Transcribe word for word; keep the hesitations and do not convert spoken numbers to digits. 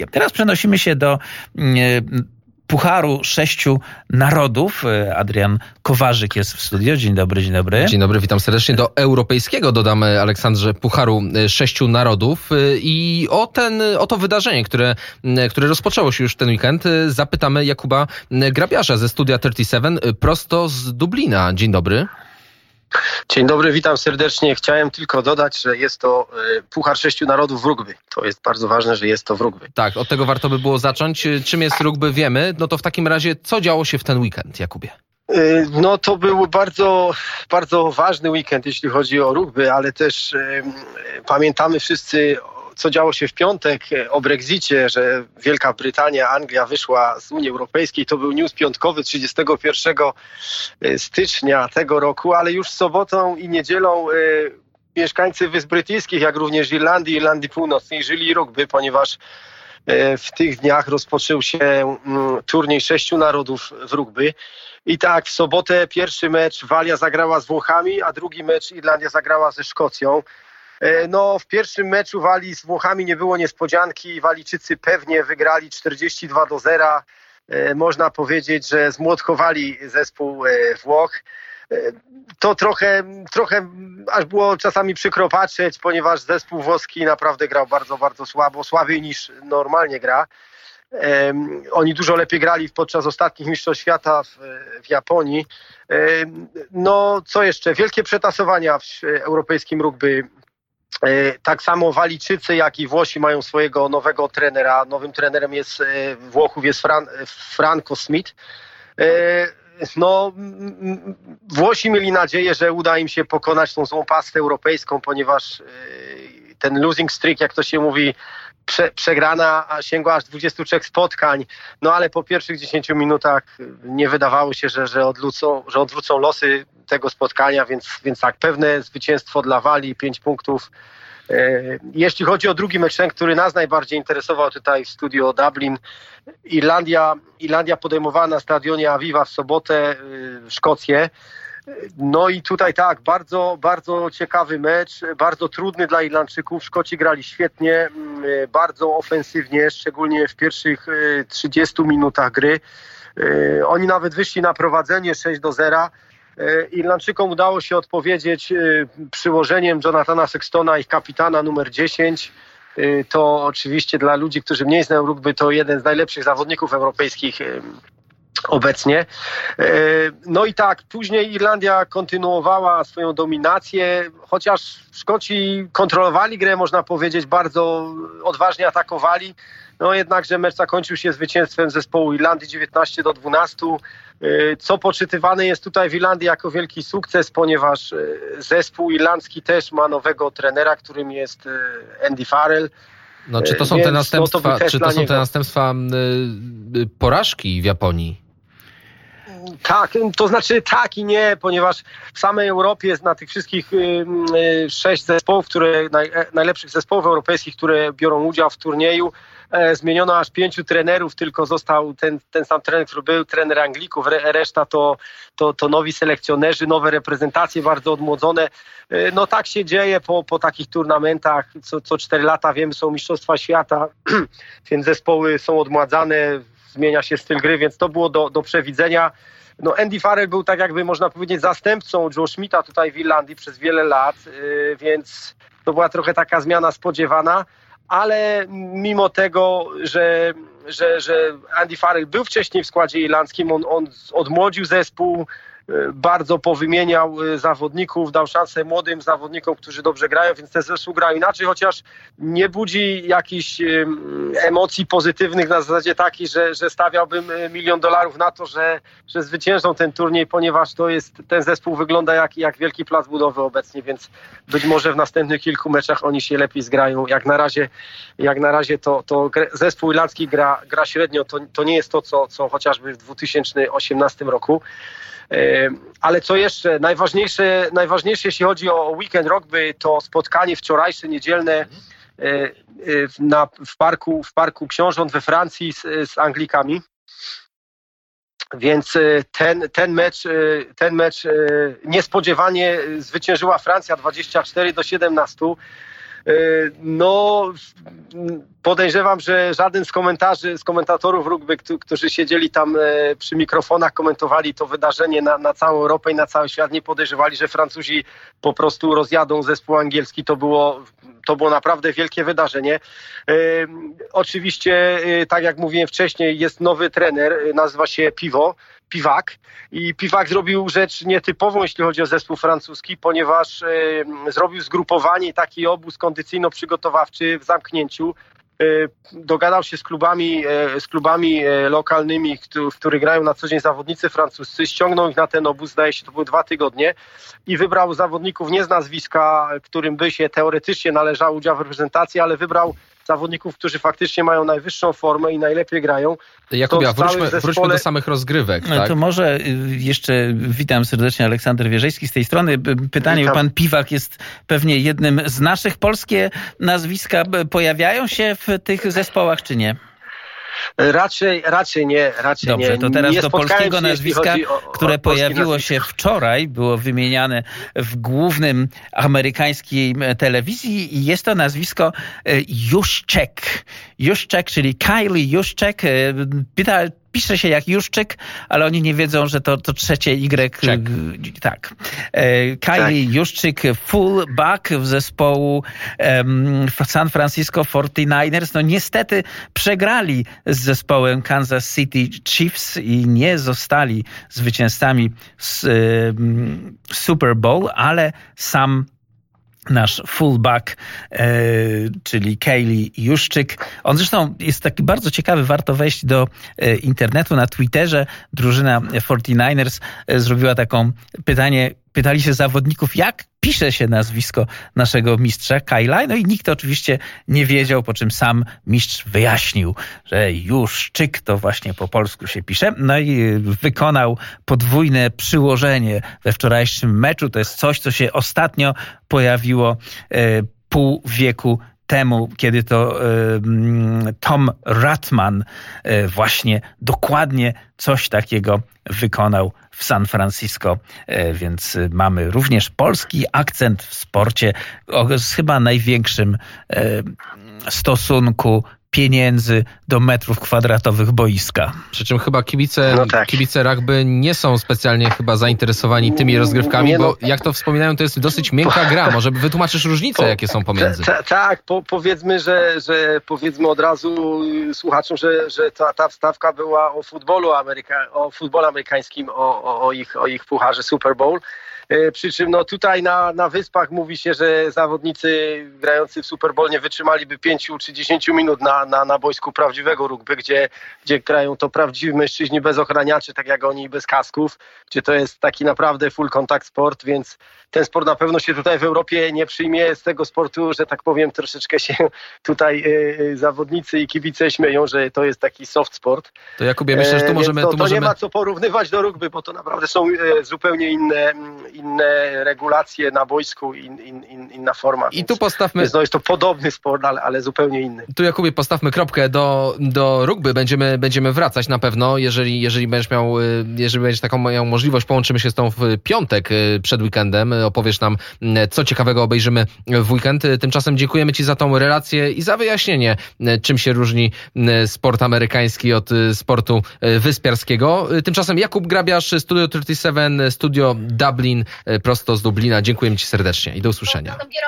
Teraz przenosimy się do Pucharu Sześciu Narodów. Adrian Kowarzyk jest w studio. Dzień dobry, dzień dobry. Dzień dobry, witam serdecznie. Do europejskiego dodamy, Aleksandrze, Pucharu Sześciu Narodów. I o, ten, o to wydarzenie, które, które rozpoczęło się już ten weekend, zapytamy Jakuba Grabiarza ze Studia trzydzieści siedem, prosto z Dublina. Dzień dobry. Dzień dobry, witam serdecznie. Chciałem tylko dodać, że jest to Puchar Sześciu Narodów w rugby. To jest bardzo ważne, że jest to w rugby. Tak, od tego warto by było zacząć. Czym jest rugby, wiemy. No to w takim razie, co działo się w ten weekend, Jakubie? No to był bardzo, bardzo ważny weekend, jeśli chodzi o rugby, ale też y, pamiętamy wszyscy, co działo się w piątek o Brexicie, że Wielka Brytania, Anglia wyszła z Unii Europejskiej. To był news piątkowy trzydziestego pierwszego stycznia tego roku, ale już sobotą i niedzielą y, mieszkańcy Wysp Brytyjskich, jak również Irlandii, Irlandii Północnej żyli rugby, ponieważ y, w tych dniach rozpoczął się y, turniej Sześciu Narodów w rugby. I tak, w sobotę pierwszy mecz Walia zagrała z Włochami, a drugi mecz Irlandia zagrała ze Szkocją. No, w pierwszym meczu Walii z Włochami nie było niespodzianki. Walijczycy pewnie wygrali czterdzieści dwa do zera. Można powiedzieć, że zmłotkowali zespół Włoch. To trochę, trochę aż było czasami przykro patrzeć, ponieważ zespół włoski naprawdę grał bardzo, bardzo słabo, słabiej niż normalnie gra. Um, oni dużo lepiej grali podczas ostatnich mistrzostw świata w, w Japonii. Um, no, co jeszcze? Wielkie przetasowania w europejskim rugby. Tak samo Walijczycy, jak i Włosi mają swojego nowego trenera. Nowym trenerem jest Włochów jest Fran, Franco Smith. No, Włosi mieli nadzieję, że uda im się pokonać tą złą pastę europejską, ponieważ ten losing streak, jak to się mówi, prze, przegrana sięgła aż dwudziestu trzech spotkań. No ale po pierwszych dziesięciu minutach nie wydawało się, że, że, odwrócą, że odwrócą losy tego spotkania, więc, więc tak, pewne zwycięstwo dla Walii, pięć punktów. Jeśli chodzi o drugi mecz, ten, który nas najbardziej interesował tutaj w studio Dublin, Irlandia, Irlandia podejmowała na stadionie Aviva w sobotę Szkocję. No i tutaj tak, bardzo, bardzo ciekawy mecz, bardzo trudny dla Irlandczyków. Szkoci grali świetnie, bardzo ofensywnie, szczególnie w pierwszych trzydziestu minutach gry. Oni nawet wyszli na prowadzenie sześć do zera. Irlandczykom udało się odpowiedzieć przyłożeniem Jonathana Sextona, ich kapitana numer dziesięć. To oczywiście dla ludzi, którzy mniej znają rugby, to jeden z najlepszych zawodników europejskich obecnie. No i tak, później Irlandia kontynuowała swoją dominację, chociaż Szkoci kontrolowali grę, można powiedzieć, bardzo odważnie atakowali. No jednakże mecz zakończył się zwycięstwem zespołu Irlandii dziewiętnaście do dwunastu, co poczytywane jest tutaj w Irlandii jako wielki sukces, ponieważ zespół irlandzki też ma nowego trenera, którym jest Andy Farrell. No, czy to są Więc, te następstwa, no to czy to są te następstwa y, porażki w Japonii? Tak, to znaczy tak i nie, ponieważ w samej Europie jest na tych wszystkich y, y, sześć zespołów, które naj, najlepszych zespołów europejskich, które biorą udział w turnieju, e, zmieniono aż pięciu trenerów, tylko został ten, ten sam trener, który był trener Anglików, re, reszta to, to, to nowi selekcjonerzy, nowe reprezentacje bardzo odmłodzone. E, no tak się dzieje po, po takich turnamentach, co, co cztery lata, wiemy, są mistrzostwa świata, więc zespoły są odmładzane, zmienia się styl gry, więc to było do, do przewidzenia. No Andy Farrell był, tak jakby można powiedzieć, zastępcą Joe Schmidta tutaj w Irlandii przez wiele lat, yy, więc to była trochę taka zmiana spodziewana, ale mimo tego, że, że, że Andy Farrell był wcześniej w składzie irlandzkim, on, on odmłodził zespół, bardzo powymieniał zawodników, dał szansę młodym zawodnikom, którzy dobrze grają, więc ten zespół grał inaczej, chociaż nie budzi jakichś emocji pozytywnych na zasadzie takiej, że, że stawiałbym milion dolarów na to, że, że zwyciężą ten turniej, ponieważ to jest, ten zespół wygląda jak, jak wielki plac budowy obecnie, więc być może w następnych kilku meczach oni się lepiej zgrają. Jak na razie, jak na razie to, to zespół irlandzki gra, gra średnio, to, to nie jest to, co, co chociażby w dwa tysiące osiemnastym roku. Ale co jeszcze, najważniejsze, najważniejsze jeśli chodzi o weekend rugby, to spotkanie wczorajsze, niedzielne na, w, parku, w Parku Książąt we Francji z, z Anglikami. Więc ten, ten mecz, ten mecz niespodziewanie zwyciężyła Francja dwadzieścia cztery do siedemnastu. No, Podejrzewam, że żaden z komentarzy, z komentatorów rugby, którzy siedzieli tam przy mikrofonach, komentowali to wydarzenie na, na całą Europę i na cały świat, nie podejrzewali, że Francuzi po prostu rozjadą zespół angielski. To było, to było naprawdę wielkie wydarzenie. E, oczywiście, e, tak jak mówiłem wcześniej, jest nowy trener, nazywa się Pivot. Piwak. I Piwak zrobił rzecz nietypową, jeśli chodzi o zespół francuski, ponieważ e, zrobił zgrupowanie, taki obóz kondycyjno-przygotowawczy w zamknięciu. E, dogadał się z klubami, e, z klubami e, lokalnymi, w których grają na co dzień zawodnicy francuscy, ściągnął ich na ten obóz, zdaje się, to były dwa tygodnie i wybrał zawodników nie z nazwiska, którym by się teoretycznie należał udział w reprezentacji, ale wybrał zawodników, którzy faktycznie mają najwyższą formę i najlepiej grają. Jakubie, wróćmy, zespole... wróćmy do samych rozgrywek. No tak? to może jeszcze witam serdecznie, Aleksander Wierzejski z tej strony. Pytanie, bo pan Piwak jest pewnie jednym z naszych. Polskie nazwiska pojawiają się w tych zespołach, czy nie? Raczej, raczej nie. Raczej Dobrze, nie. to teraz nie do polskiego się, nazwiska, o, o, które o pojawiło nazwisko. się wczoraj, było wymieniane w głównym amerykańskiej telewizji i jest to nazwisko Juszczyk. Juszczyk, czyli Kylie Juszczyk. Pyta, pisze się jak Juszczyk, ale oni nie wiedzą, że to, to trzecie Y. Czek. Tak. Kylie tak. Juszczyk, fullback w zespołu um, San Francisco forty-niners. No niestety przegrali z zespołem Kansas City Chiefs i nie zostali zwycięzcami z um, Super Bowl, ale sam nasz fullback, e, czyli Kylie Juszczyk. On zresztą jest taki bardzo ciekawy, warto wejść do e, internetu, na Twitterze. Drużyna forty-niners e, zrobiła taką pytanie, pytali się zawodników, jak pisze się nazwisko naszego mistrza Kyla. No i nikt oczywiście nie wiedział, po czym sam mistrz wyjaśnił, że Juszczyk to właśnie po polsku się pisze. No i wykonał podwójne przyłożenie we wczorajszym meczu. To jest coś, co się ostatnio pojawiło e, pół wieku temu, kiedy to e, Tom Ratman e, właśnie dokładnie coś takiego wykonał w San Francisco, e, więc mamy również polski akcent w sporcie o z chyba największym e, stosunku pieniędzy do metrów kwadratowych boiska. Przy czym chyba kibice, no tak. kibice rugby nie są specjalnie chyba zainteresowani tymi rozgrywkami, nie, no, bo jak to wspominają, to jest dosyć miękka gra. Może wytłumaczysz różnice, po, jakie są pomiędzy? Ta, ta, tak, po, powiedzmy, że, że powiedzmy od razu słuchaczom, że, że ta, ta wstawka była o futbolu Ameryka, o futbolu amerykańskim, o, o, o, ich, o ich pucharze Super Bowl. Przy czym no tutaj na, na Wyspach mówi się, że zawodnicy grający w Super Bowl nie wytrzymaliby pięciu czy dziesięciu minut na, na, na boisku prawdziwego rugby, gdzie, gdzie grają to prawdziwi mężczyźni bez ochraniaczy, tak jak oni, bez kasków, gdzie to jest taki naprawdę full contact sport, więc ten sport na pewno się tutaj w Europie nie przyjmie. Z tego sportu, że tak powiem, troszeczkę się tutaj yy, zawodnicy i kibice śmieją, że to jest taki soft sport. To Jakubie, myślę, że tu możemy... To, tu to możemy... nie ma co porównywać do rugby, bo to naprawdę są yy, zupełnie inne, inne regulacje na boisku, in, in, in, inna forma. I tu postawmy... Więc no jest to podobny sport, ale, ale zupełnie inny. Tu, Jakubie, postawmy kropkę do, do rugby. Będziemy, będziemy wracać na pewno. Jeżeli, jeżeli będziesz miał, jeżeli będziesz taką miał możliwość, połączymy się z tą w piątek przed weekendem. Opowiesz nam, co ciekawego obejrzymy w weekend. Tymczasem dziękujemy Ci za tą relację i za wyjaśnienie, czym się różni sport amerykański od sportu wyspiarskiego. Tymczasem Jakub Grabiarz, Studio trzydzieści siedem, Studio Dublin, prosto z Dublina. Dziękujemy Ci serdecznie i do usłyszenia.